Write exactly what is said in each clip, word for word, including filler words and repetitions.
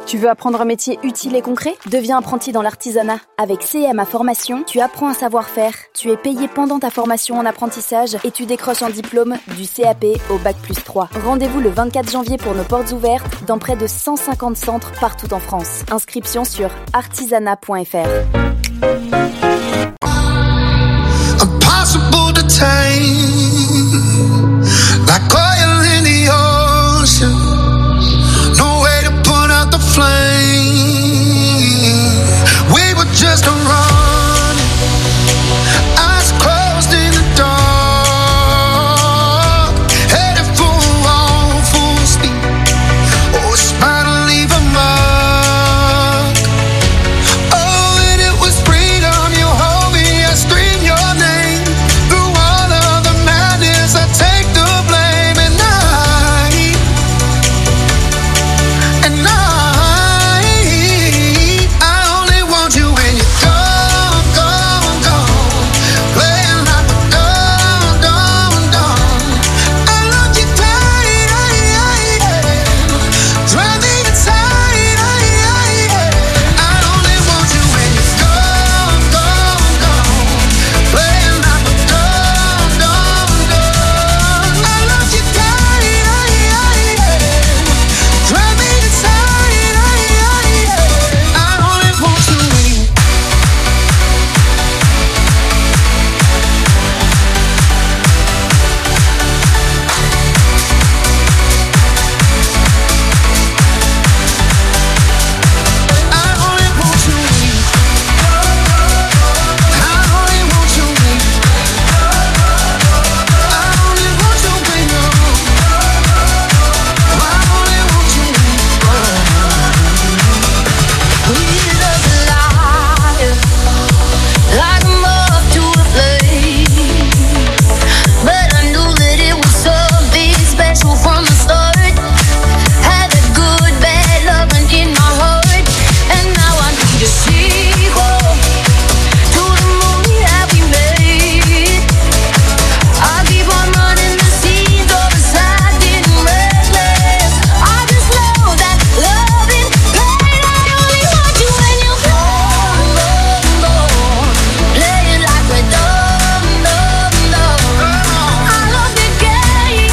Tu veux apprendre un métier utile et concret ? Deviens apprenti dans l'artisanat. Avec C M A Formation, tu apprends un savoir-faire. Tu es payé pendant ta formation en apprentissage et tu décroches un diplôme du C A P au bac plus trois. Rendez-vous le vingt-quatre janvier pour nos portes ouvertes dans près de cent cinquante centres partout en France. Inscription sur artisanat point f r. Impossible to tame, like oil in the ocean. No way to put out the flame. We were just running, eyes closed in the dark, headed for all full speed. Oh, it's about to leave a mark. Oh, and it was freedom. You hold me, I scream your name. Through all of the madness, I take the blame. And I, and I, I only want you when you're gone, gone, gone. Playing like a dumb, dumb, dumb. I love you tight, drive me inside. I only want you when you're gone, gone, gone. Playing like a dumb, dumb, dumb. I love you tight, drive me inside. I only want you when you. I only want you when you. I only want you when you. I only want you when you. I only want you when you. We love life like a moth to a flame, but I knew that it was something special from the start. Had that good, bad loving in my heart, and now I need a sequel to the movie that we made. I keep on running the scenes of the sad and reckless. I just love that loving pain. I only want you when you're gone, gone, gone. Playing like we're dumb, dumb, dumb. I love the game,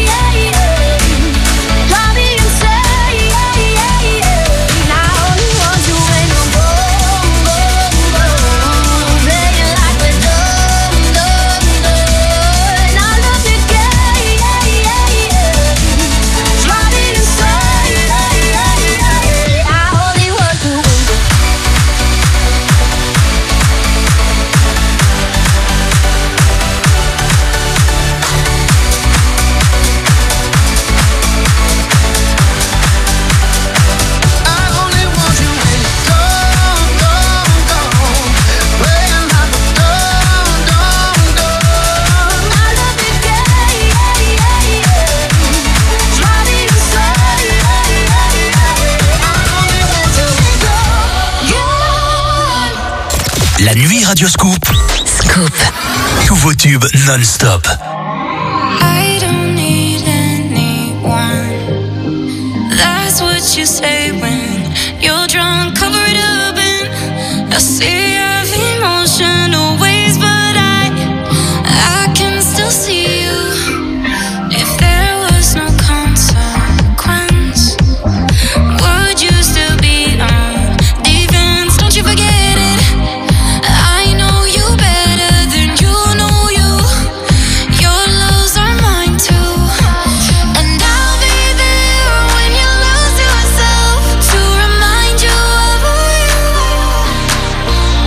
drive me insane. I only want you when you're gone, gone, gone. Playing like we're dumb, dumb, dumb. I love the game, drive me insane. I only want you when you're I only want you when you're gone, gone, gone. Playing like a dumb, dumb, dumb. I love the game, drive me insane. I only want you when you're gone. La nuit Radio Scoop. Scoop. Nouveau tube non-stop. I don't need anyone. That's what you say when you're drunk, cover it up and I see you have emotional ways, but I, I can still see you. If there was no consequence, would you still be on defense? Don't you forget it. I know you better than you know you. Your loves are mine too, and I'll be there when you lose yourself to remind you of who you are.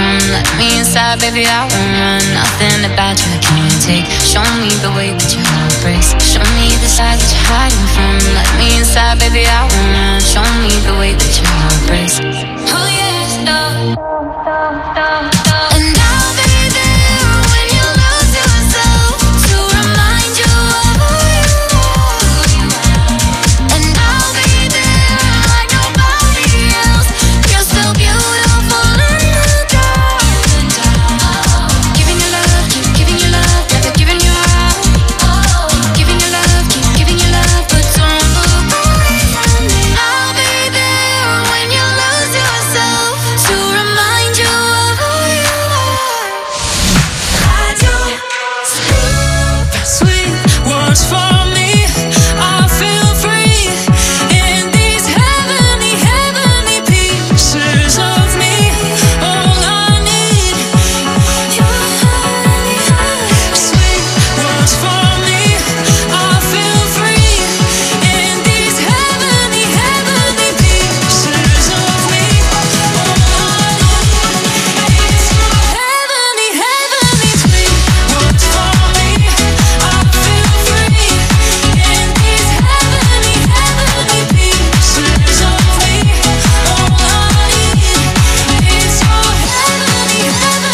from. Let me inside, baby, I won't run. Nothing about you I can't take. Show me the way that your heart breaks. Show me the side that you're hiding from. Let me inside, baby, I won't run. Show me the way that your heart breaks. Oh yeah, stop, stop, stop, stop. And I'll be there when you lose yourself to remind you of who you are. And I'll be there like nobody else. You're so beautiful in the dark. Giving you love, keep giving you love, never giving you up. Giving you love, keep giving you love, but don't look away from me. I'll be there when you lose yourself to remind you of who you are. Radio Scoop. Sweet words for me, I feel free in these heavenly, heavenly pieces of me. All I need, your heavenly, heavenly. Sweet words for me, I feel free in these heavenly, heavenly pieces of me. All I need is your heavenly, heavenly. Sweet words for me, I feel free in these heavenly, heavenly pieces of me. All I need is your heavenly,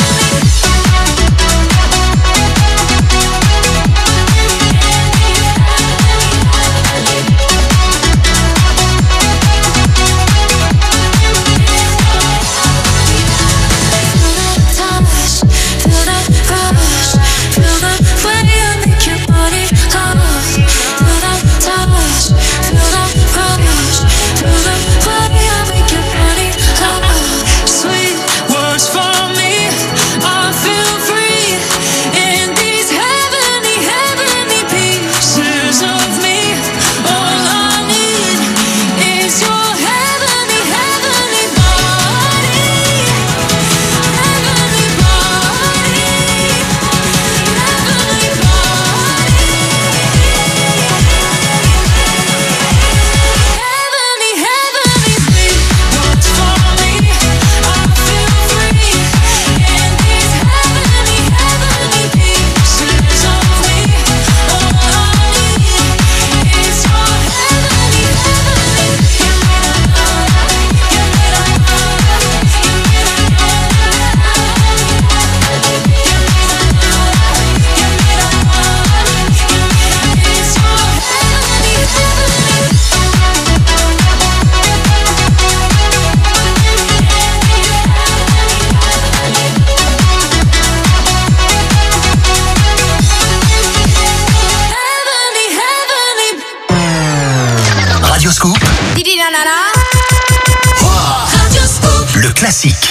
touch, feel that rush, feel the way I make your body close. Feel that touch, feel that rush, feel the way I make your body close. Sweet words for me, I feel free in these heavenly, heavenly pieces of me. All I need is your heavenly, heavenly body. Heavenly body, heavenly body, heavenly, heavenly. Sweet words for me, I feel free in these heavenly, heavenly pieces of me. All I need is your heavenly, heavenly. Give me that love, give me that love, give me that love. Give me that love, give me that love, give me that. It's your heavenly, heavenly, heavenly. Radio Scoop, Radio Scoop. le classique.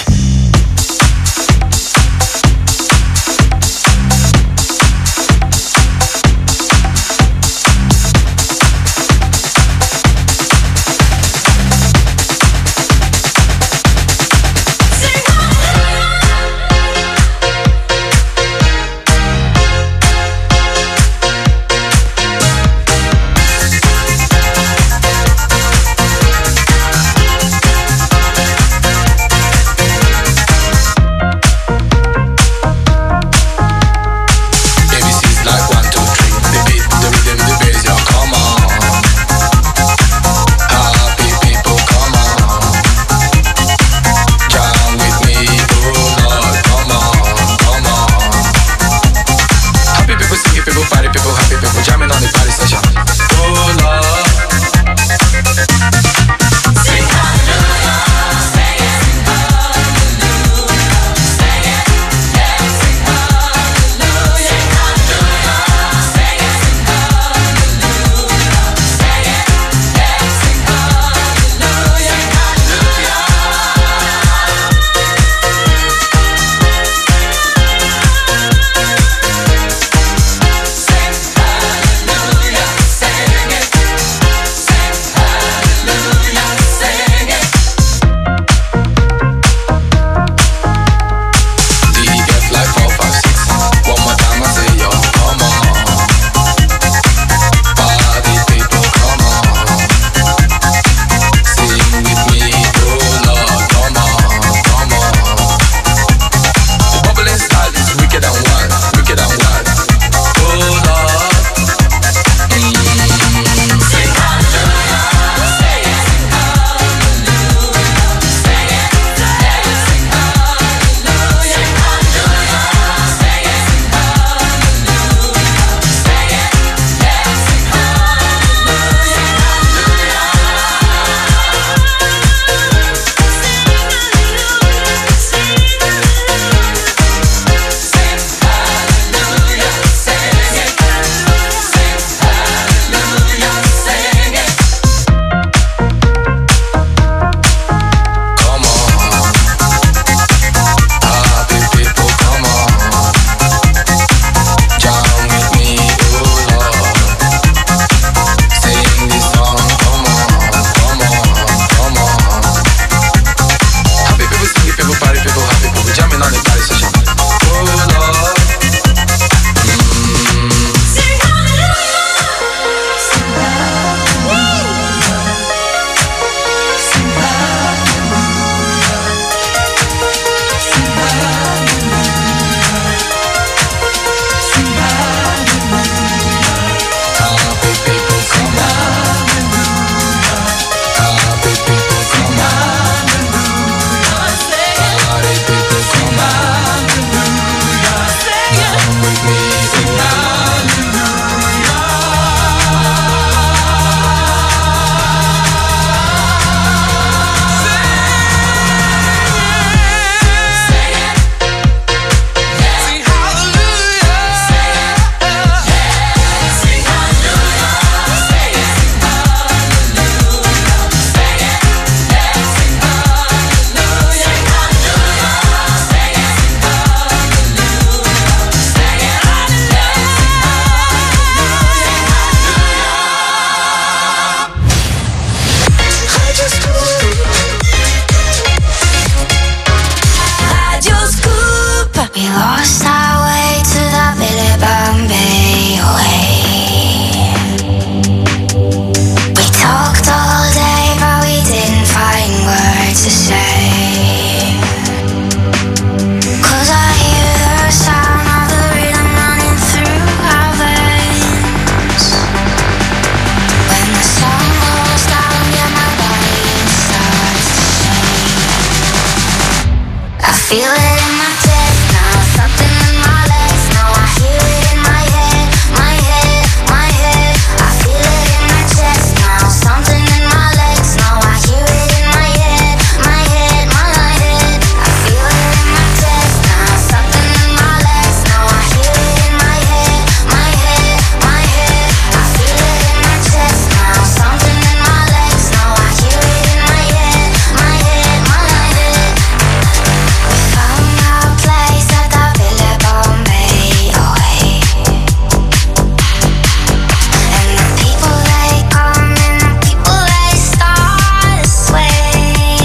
Thank to say. 'Cause I hear the sound of the rhythm running through our veins. When the sun goes down, yeah, my body starts to shake. I feel it in my chest now, something in my legs now. I hear it in my head, my head, my head. I feel it in my chest now, something in my legs now. I hear it in my head, my head, my head. I feel it in my chest now, something in my legs now. I hear it in my head, my head, my head. I feel it in my chest now, something in my legs now. I hear it in my head, my head, my head. We found our place at the Villa Bombay away. And the people they come and the people they start to sway.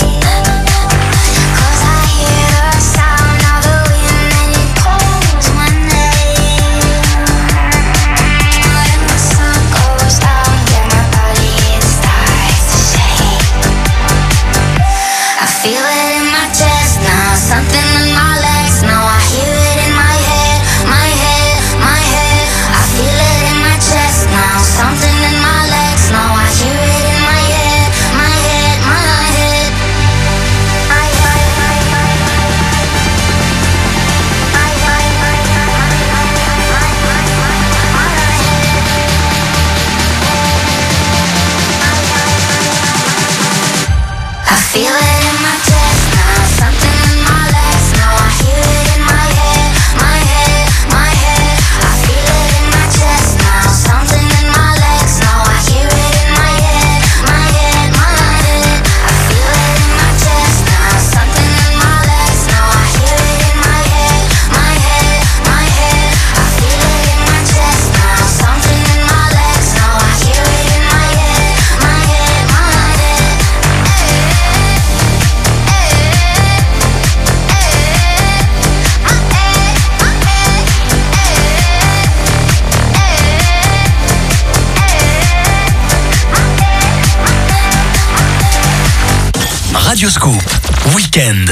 'Cause I hear the sound of the wind and it calls my name. When the sun goes down, yeah, my body it starts to shake. I feel it in my chest now, something in my legs now. I hear it in my head, my head, my head. I feel it in my chest now, something in my legs now. I hear it in my head, my head, my head. My head, my head, my head, my I feel it in my chest now, something in my legs now. I hear it in my head, my head, my head. I feel it in my chest now, something in my legs now. I hear it in my head, my head, my head. I feel it in my chest now, something in my legs now. I hear it in my head, my head, my head. I feel it in my chest now, something in my legs now. I hear it in my head, my head, my head. Radioscoop Weekend.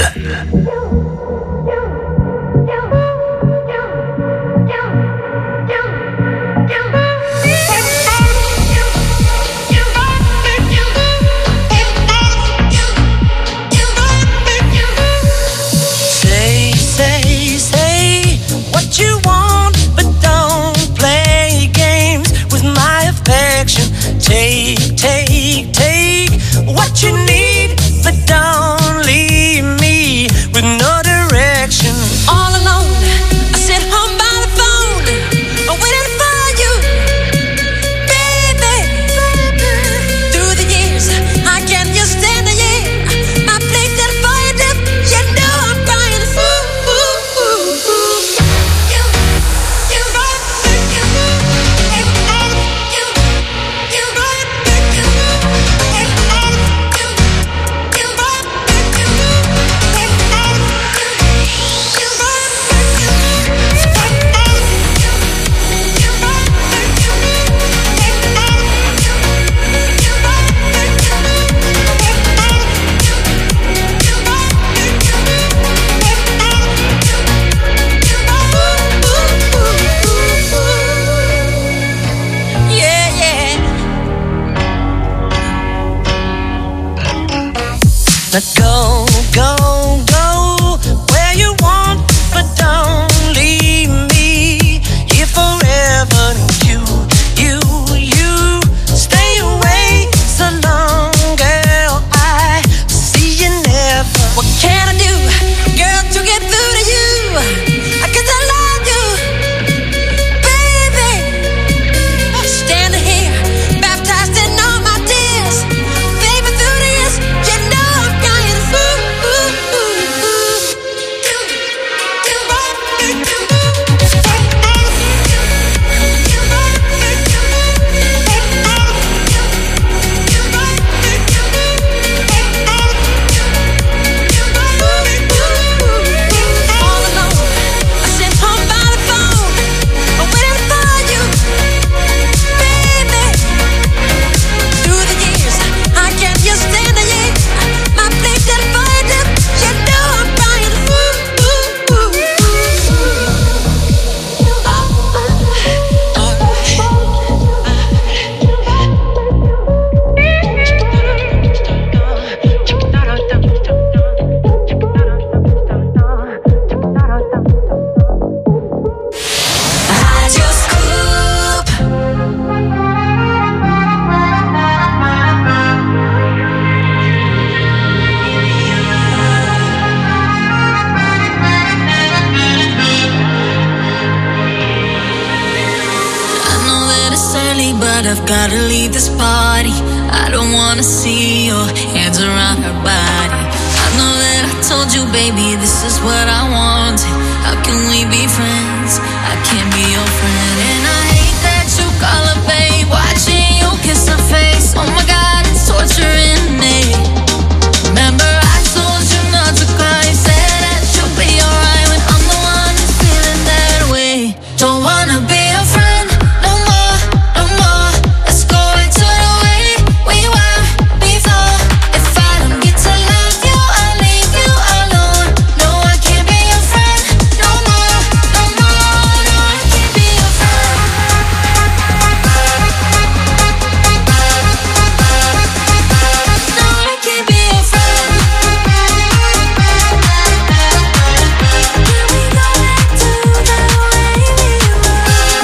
Say, say, say what you want, but don't play games with my affection. Take, take, take what you need, but don't leave me with no direction. All alone, I sit home by the phone, waiting for you, baby. Through the years, I can't just stand the year. I played that for you, deaf. You know I'm crying. Ooh, ooh, ooh, ooh. You, you, you, Yeah, yeah. Now go, go, go where you want, but don't leave me here forever. You, you, you stay away so long, girl. I see you never. What can I do, girl, to get through to you? I guess I love you, baby. Standing here, baptized in all my tears, baby. Through the years, you know I'm crying. Ooh, ooh, ooh. gotta leave this party. I don't wanna see your hands around her body. I know that I told you, baby, this is what I wanted. How can we be friends? I can't be your friend. And I hate that you call her babe, watching you kiss her face. Oh my God, it's torturing me. Remember I told you not to cry, said that you'll be alright when I'm the one who's feeling that way. Don't wanna be a friend no more, no more. Let's go back to the way we were before. If I don't get to love you, I'll leave you alone. No, I can't be your friend no more, no more. No, I can't be your friend. No, I can't be your friend. Can we go back to the way we were?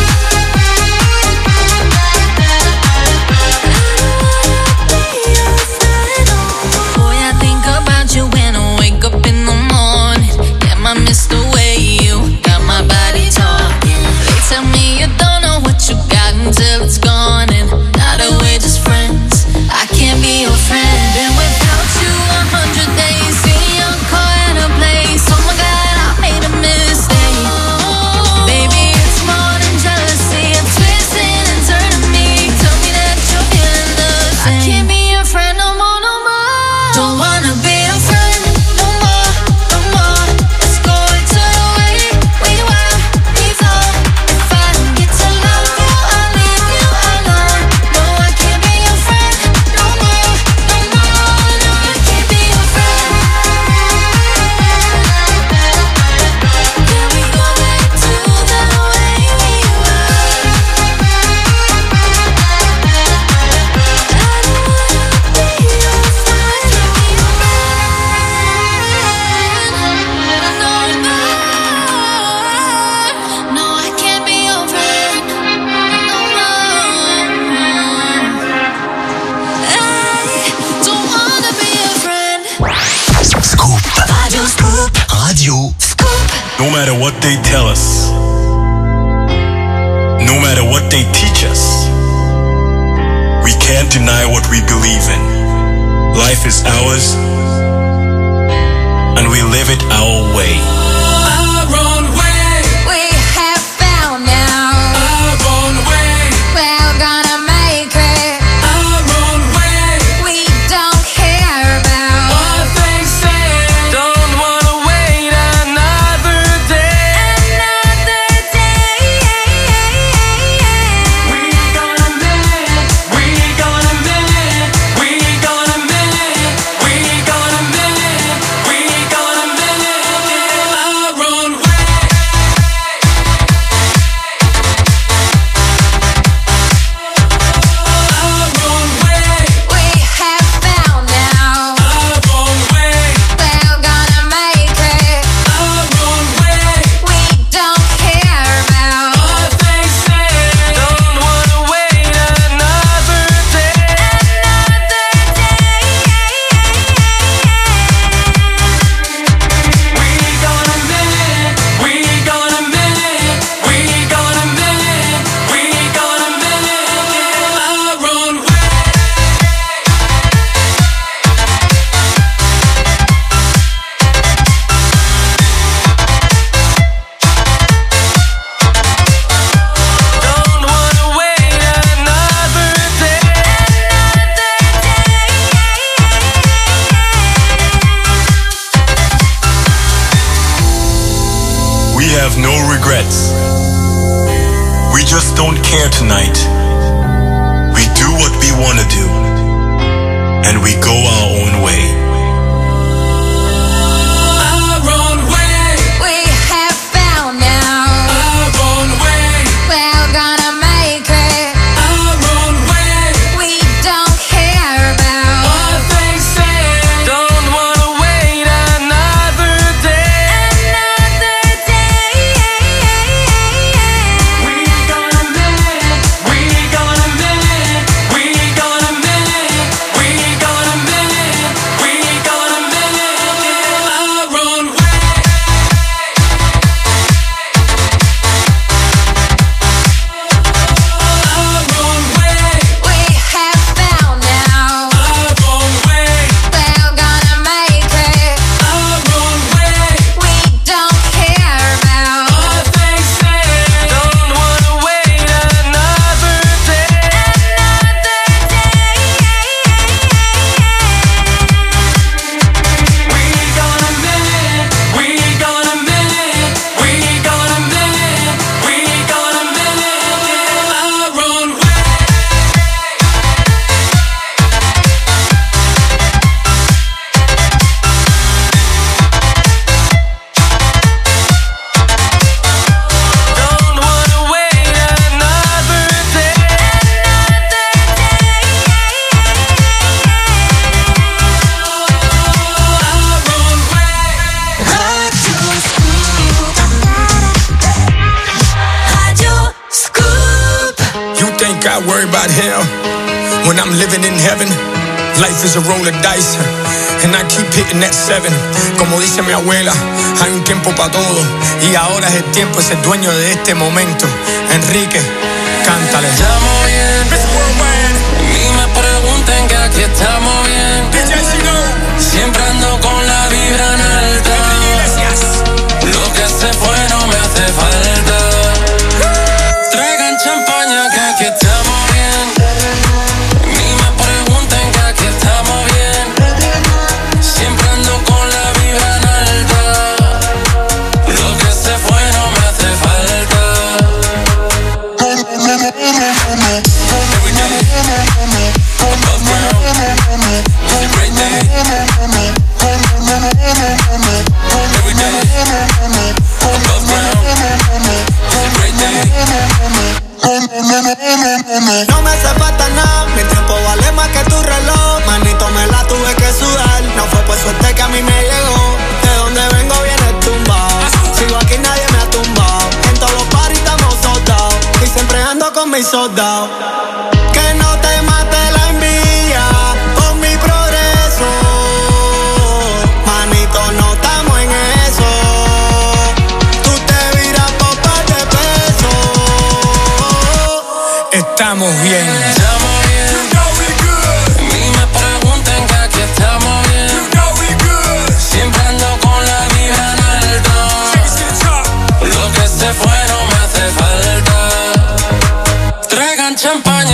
Boy, I think about you when I wake up in the morning. Damn, I miss the way you got my body talking. They tell me you don't know what you got until it's gone, and now that we're just friends, I can't be your friend. Been without you a hundred days, seen your car in a place. Oh my God, I made a mistake. Baby, it's more than jealousy. It's twisting and turning me. Tell me that you're feeling the same. I can't be your friend no more, no more. Don't wanna be your friend no more, no more. Let's go back to the way we were before. If I don't get to love you, I'll leave you alone. No, I can't be your friend no more, no more. No, I can't be your friend. Can we go back to the way we were? I don't wanna be your friend. No, no, I can't be your friend no more. I don't wanna be your friend. Scoop. Radio Scoop. Radio. Scoop. No matter what they tell us, no matter what they teach us, we can't deny what we believe in. Life is ours, and we live it our way. Our own way, We have found now. our own way, We're gonna make it. our own way. We don't care about What they say, don't wanna wait another day. another day. We gonna live, we gonna live, we gonna live, we gonna live, we gonna live our own way. Our own way, We have found now. our own way, We're gonna make it. our own way. We don't care about What they say, don't wanna wait another day. another day. We gonna live, we gonna live, we gonna live, we gonna live our own way. Don't wanna wait another day. We have no regrets. We just don't care tonight. We do what we want to do, and we go our own way. Our own way, We have found now. our own way, We're gonna make it. our own way. We don't care about What they say, don't wanna wait another day. another day. We gonna live, we gonna live, we gonna live, we gonna live not here when I'm living in heaven. Life is a roll of dice, and I keep hitting that seven. Como dice mi abuela, hay un tiempo para todo, y ahora es el tiempo, es el dueño de este momento. Enrique, cántale. Estamos bien, ni me pregunten que aquí estamos bien. Siempre ando con la vibra en alta. Lo que se fue no me hace falta. Traigan champaña que aquí estamos bien. Ni me pregunten que aquí estamos bien. Siempre ando con la vibra en alta. Lo que se fue no me hace falta. Every day, above ground, it's a great day. Every day, above ground, it's a great day. No me hace falta nada, mi tiempo vale más que tu reloj. Manito, me la tuve que sudar, no fue por suerte que a mí me llegó. De donde vengo viene tumbado, sigo aquí nadie me ha tumbado. En todos los parties estamos soldados, y siempre ando con mis soldados. Que no te mate la envidia por mi progreso. Manito, no estamos en eso. Tú te viras por par de pesos. Estamos bien. Estamos bien. Ni me pregunten que aquí estamos bien. Siempre ando con la vibra en alto. Lo que se fue no me hace falta. Traigan champaña.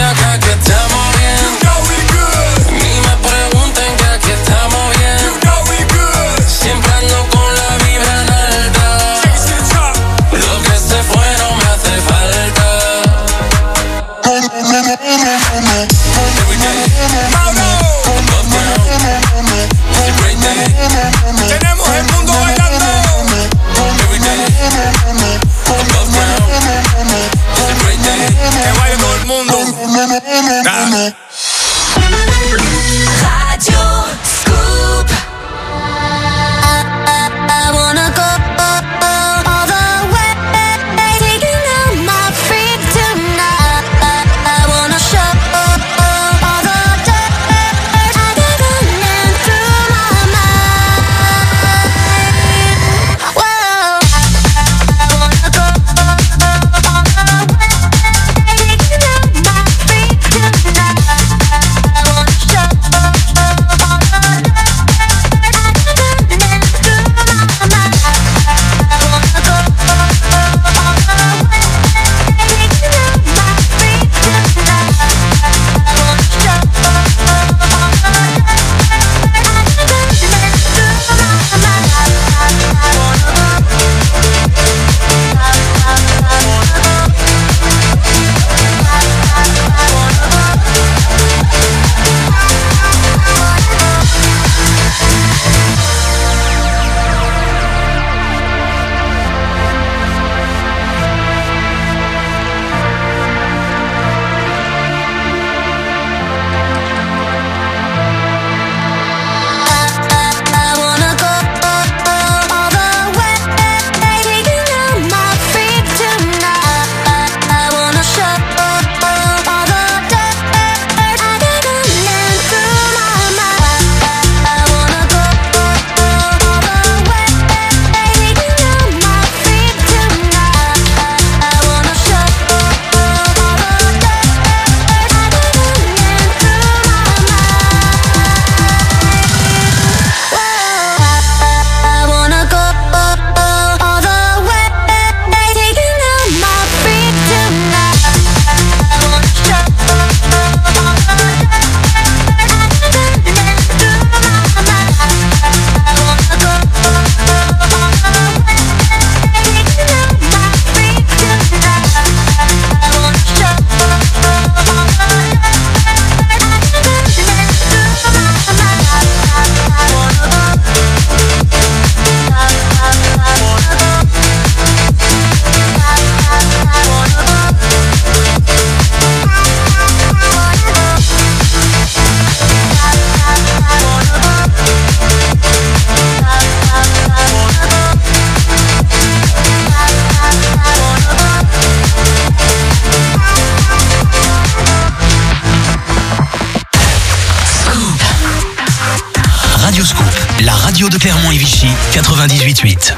la radio de Clermont et Vichy, quatre-vingt-dix-huit huit.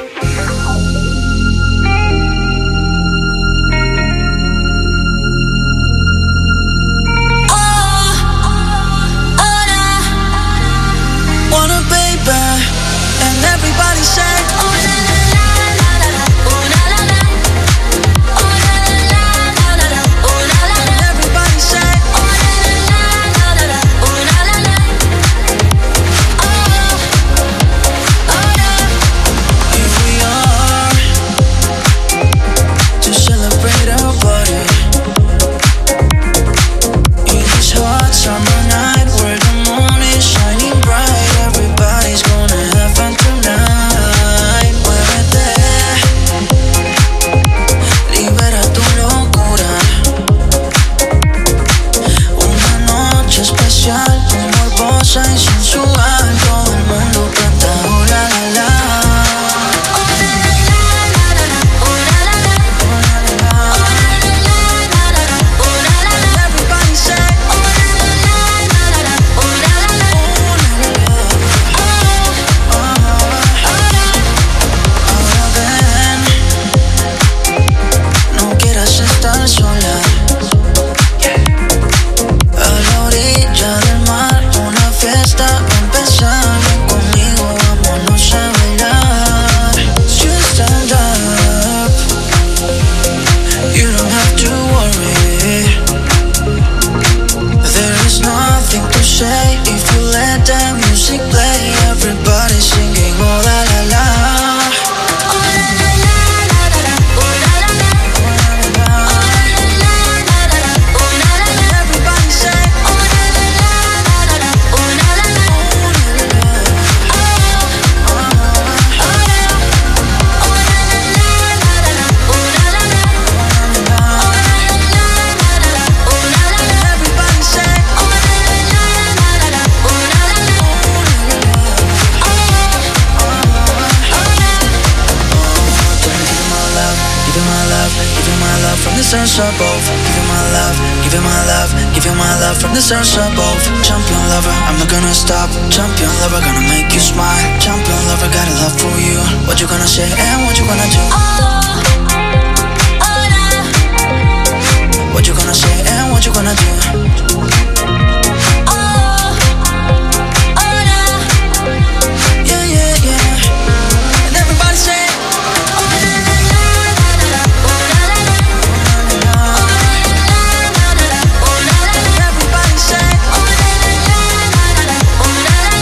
Stars above, champion lover, I'm not gonna stop. Champion lover, gonna make you smile. Champion lover, got a love for you. What you gonna say and what you gonna do? Oh, oh, nah. What you gonna say and what you gonna do? Oh, oh, nah. Yeah, yeah, yeah. And everybody say, oh, na, na, na, na, na, oh, na, na, na.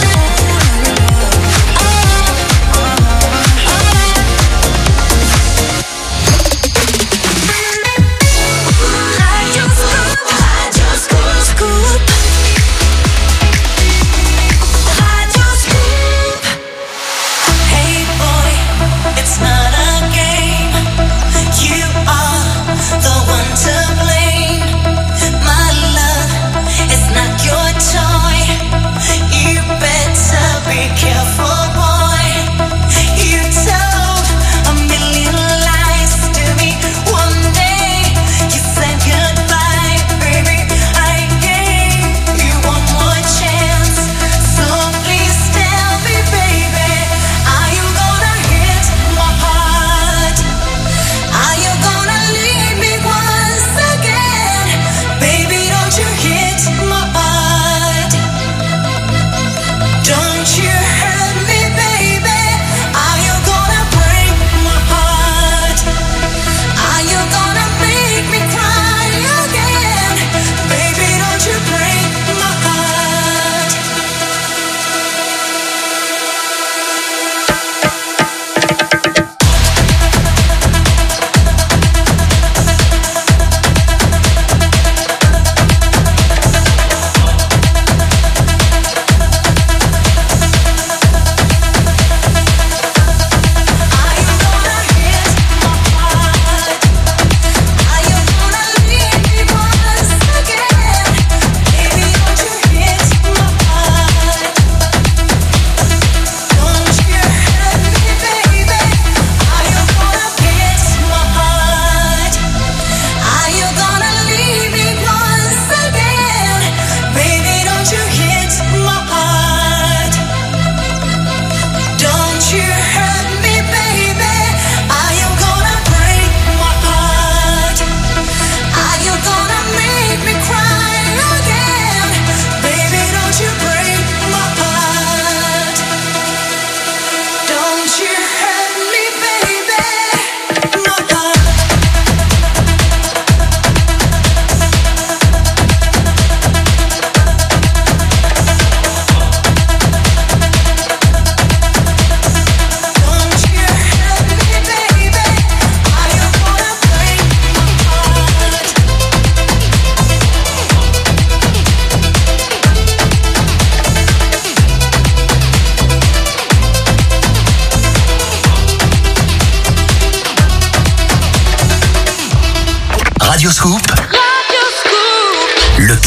Oh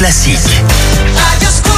Classique. Radio Scoop.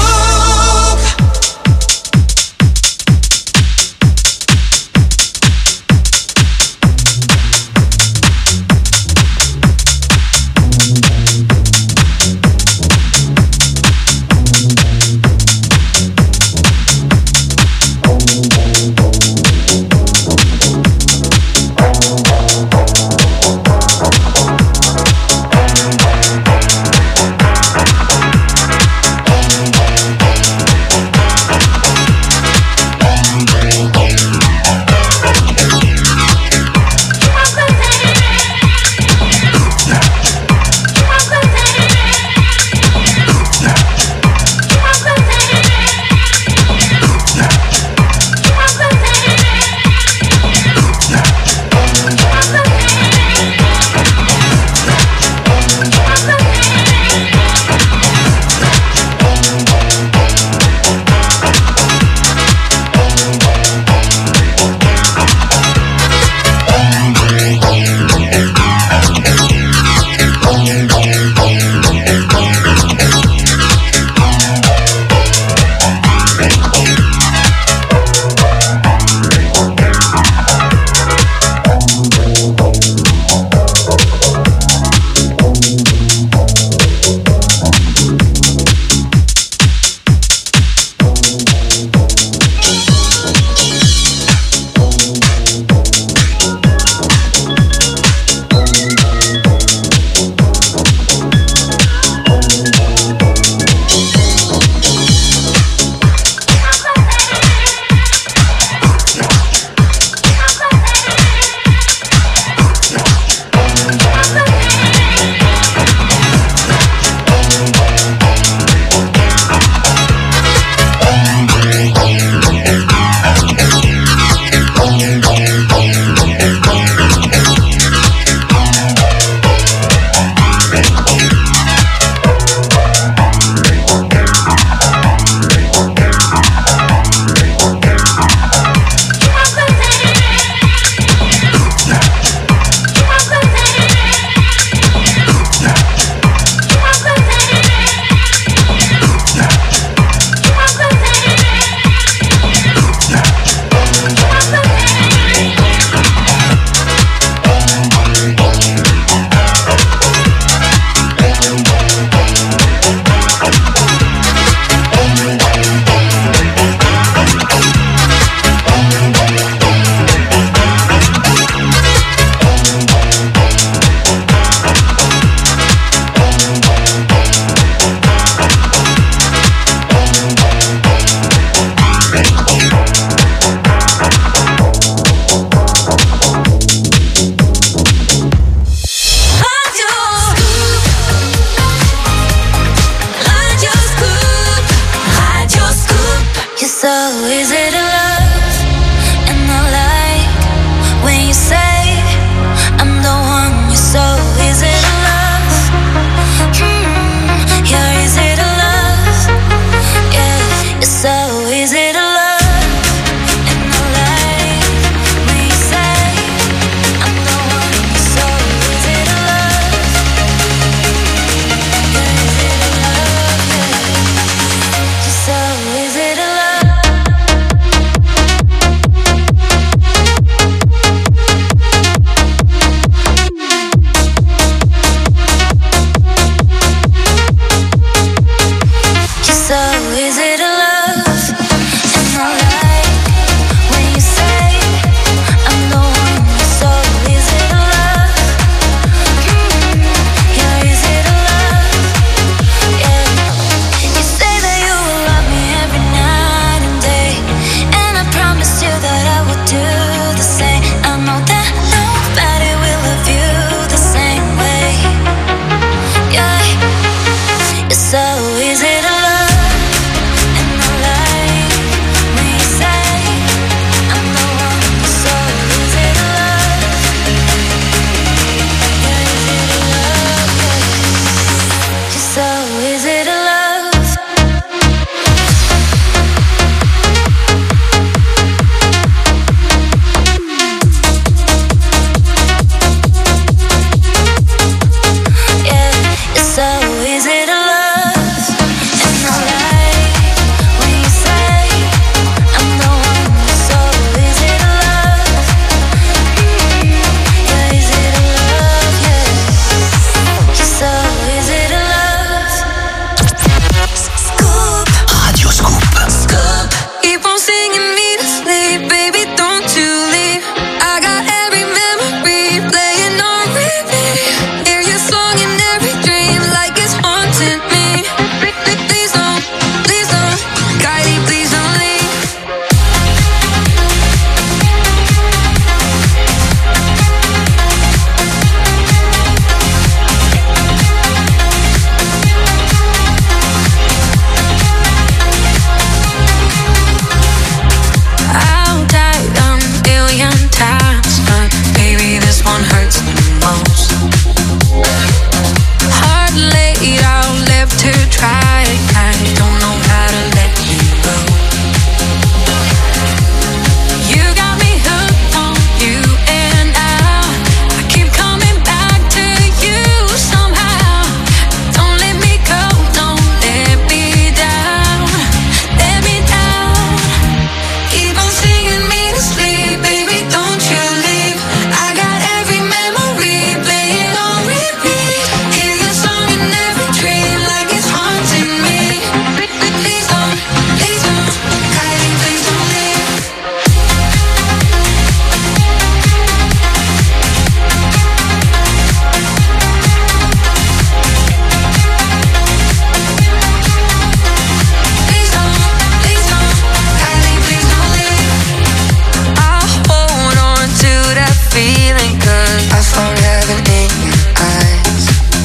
I found heaven in your eyes.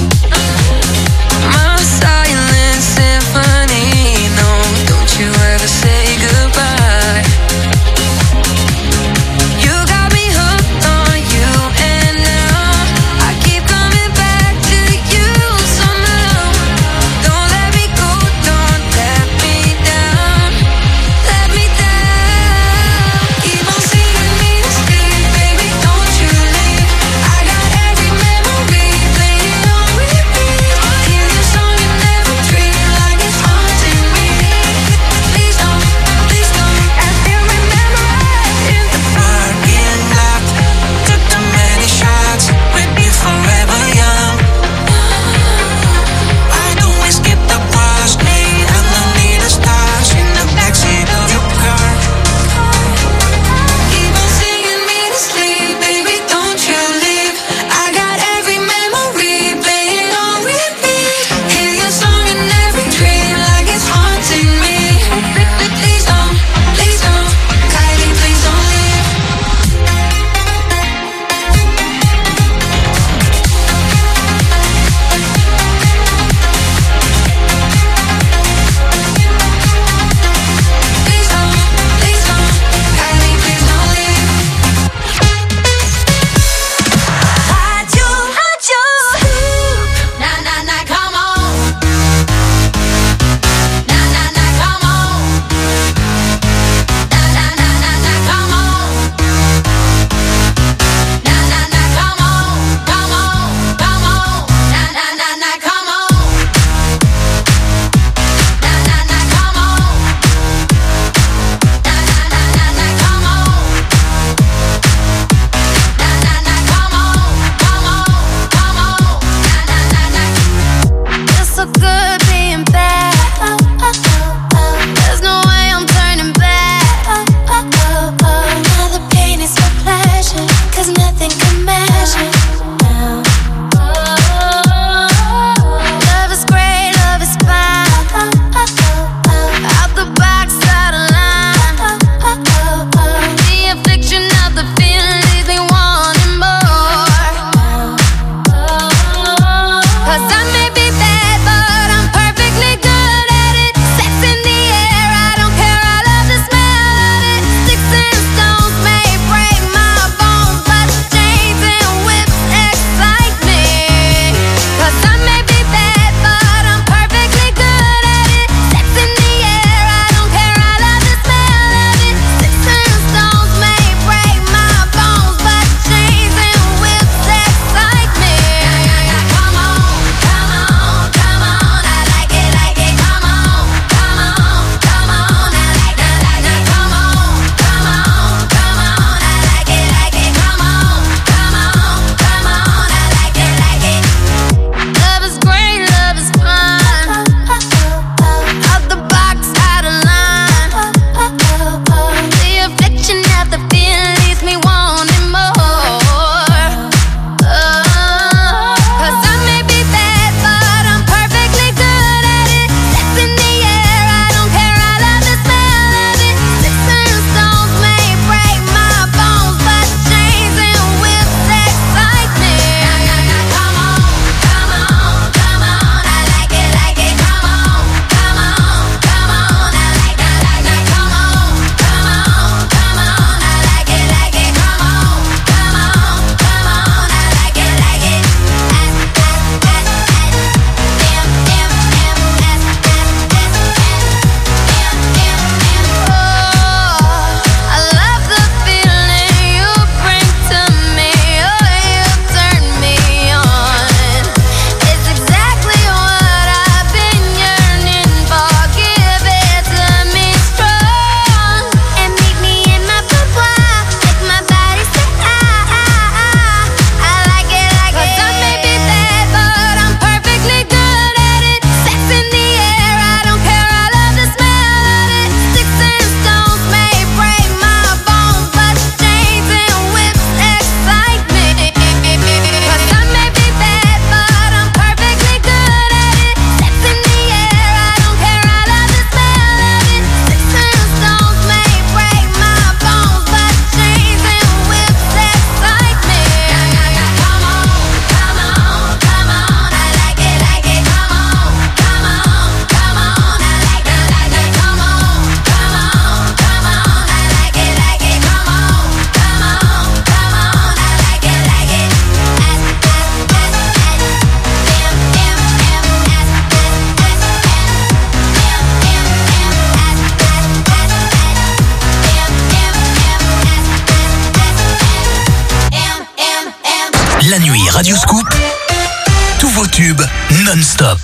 My silent symphony. No, don't you ever say goodbye. You got me hooked on you, and now I keep coming back to you somehow. Don't let me go, don't let me down, let me down. Keep on singing me to sleep, baby, don't you leave. I got Radio Scoop, tous vos tubes non-stop.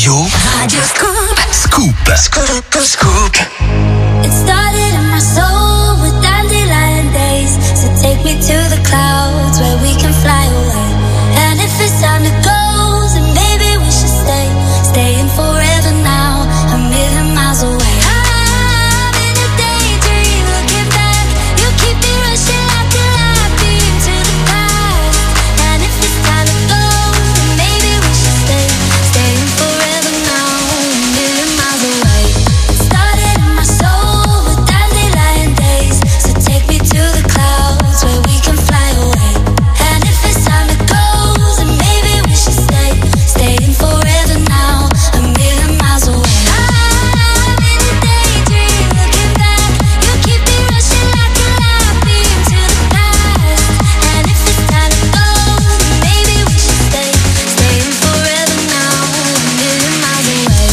Radio. Radio Scoop. Scoop. Scoop. Scoop. It started in my soul with dandelion days. So take me to the clouds where we can fly away. And if it's time to go, then maybe we should stay. Staying forever now, a million miles away. I'm in a daydream, looking back. You keep me rushing like a light beam to the past. And if it's time to go, then maybe we should stay. Staying forever now, a million miles away. It started in my soul with dandelion days. So take me to the clouds where we can fly away. And if it's time to go, then maybe we should stay. Staying forever now, a million miles away. I'm in a daydream, looking back. You keep me rushing like a light beam to the past. And if it's time to go, then maybe we should stay. Staying forever now, a million miles away.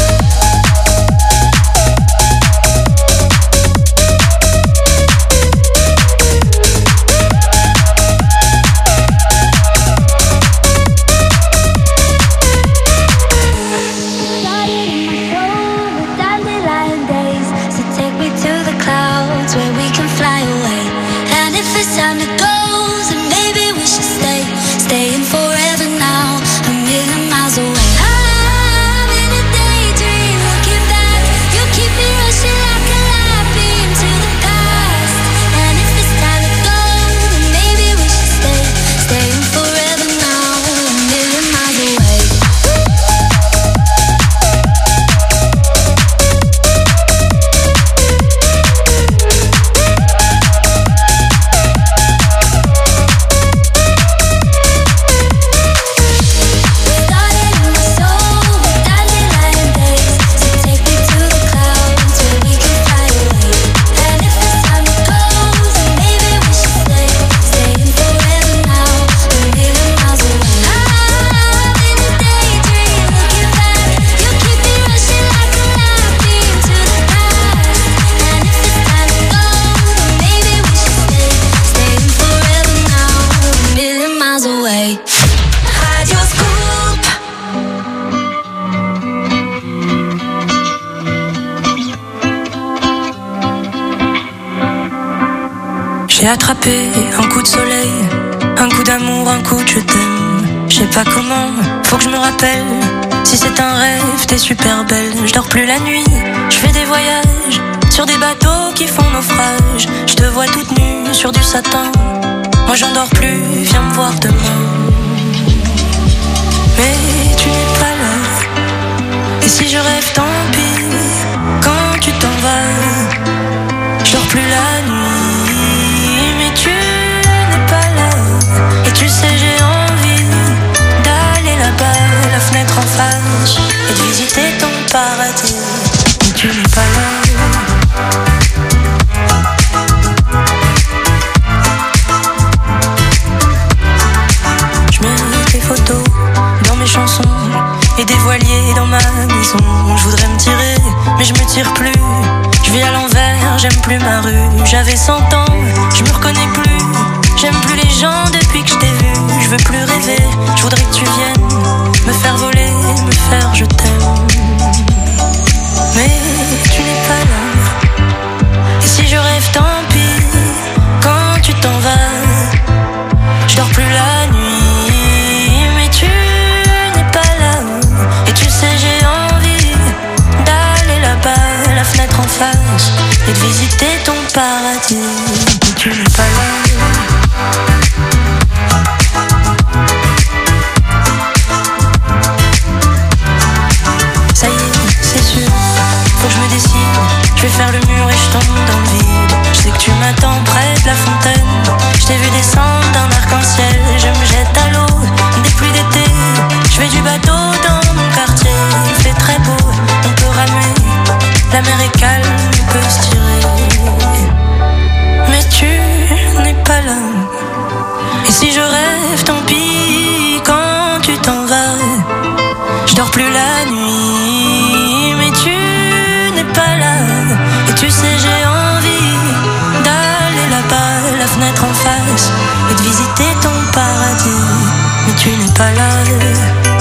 Dandelion days, so take me to the clouds where we can fly away. And if it's time to go, then maybe we should stay. Staying forever now, a million miles away. I'm in a daydream, looking back. You keep me rushing like a light beam to the past. And if it's time to go, then maybe we should stay. Staying forever now, a million miles away. Started in my soul with dandelion days. So take me to the clouds where we can fly away. And if it's time to go, then maybe we should stay. Staying forever now, a million miles away. I'm in a daydream, looking back. You keep me rushing like a light beam to the past. And if it's time to go, then maybe we should stay. Staying forever now, a million miles away. Radio Scoop. J'ai attrapé un coup de soleil, un coup d'amour, un coup de je t'aime. Je sais pas comment, faut que je me rappelle. Si c'est un rêve, t'es super belle. Je dors plus la nuit, je fais des voyages sur des bateaux qui font naufrage. Je te vois toute nue sur du satin. Moi j'en dors plus, viens me voir demain. Mais tu n'es pas là. Et si je rêve, tant pis. Quand tu t'en vas, je dors plus la nuit. Mais tu n'es pas là. Et tu sais, j'ai envie d'aller là-bas, la fenêtre en face, et de visiter ton paradis. Mais tu n'es pas là. Je mets tes photos dans mes chansons et des voiliers dans ma maison. Je voudrais me tirer, mais je me tire plus. Je vis à l'envers, j'aime plus ma rue. J'avais cent ans, je me reconnais plus. J'aime plus les gens depuis que je t'ai vu. Je veux plus rêver, je voudrais que tu viennes me faire voler, me faire je t'aime. Mais tu n'es pas là. Et si je rêve, tant pis. Quand tu t'en vas, je dors plus la nuit. Mais tu n'es pas là. Et tu sais, j'ai envie d'aller là-bas, la fenêtre en face, et de visiter ton paradis. Mais tu n'es pas là. Ça y est, c'est sûr, faut que je me décide. Je vais faire le mur et je tombe dans le vide. Je sais que tu m'attends près de la fontaine. Je t'ai vu descendre d'un arc-en-ciel. Je me jette à l'eau des pluies d'été. Je fais du bateau dans mon quartier. Il fait très beau, on peut ramer. La mer est calme, on peut se tirer. Mais tu n'es pas là. Et si je rêve, tant pis. Quand tu t'en vas, je dors plus la nuit. Mais tu n'es pas là. Et tu sais, j'ai envie d'aller là-bas, la fenêtre en face, et de visiter ton paradis. Mais tu n'es pas là.